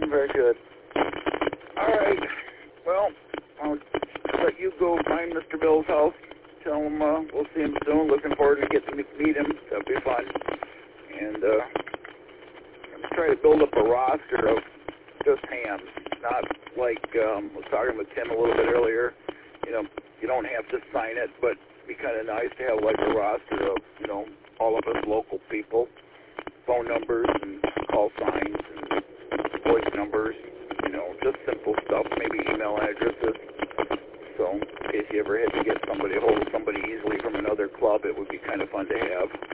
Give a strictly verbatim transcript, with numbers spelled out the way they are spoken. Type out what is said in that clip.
very good. All right. Well, I'll let you go find Mister Bill's house. Tell him uh, we'll see him soon. Looking forward to getting to meet him. That'll be fun. And uh, I'm trying to build up a roster of just hams, not like um, I was talking with Tim a little bit earlier. You know, you don't have to sign it, but it'd be kind of nice to have like a roster of, you know, all of us local people, phone numbers and call signs and voice numbers, you know, just simple stuff, maybe email addresses. So in case you ever had to get somebody, hold of somebody easily from another club, it would be kind of fun to have.